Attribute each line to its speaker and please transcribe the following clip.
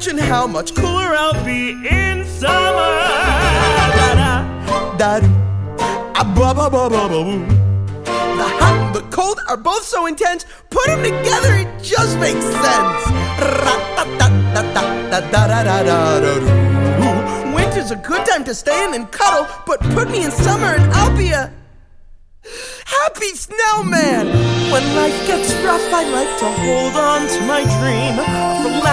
Speaker 1: Imagine how much cooler I'll be in summer. Da-da, ba-ba-ba-ba-ba-boo. The hot and the cold are both so intense. Put them together, it just makes sense. Winter's a good time to stay in and cuddle, but put me in summer and I'll be a happy snowman. When life gets rough, I like to hold on to my dream of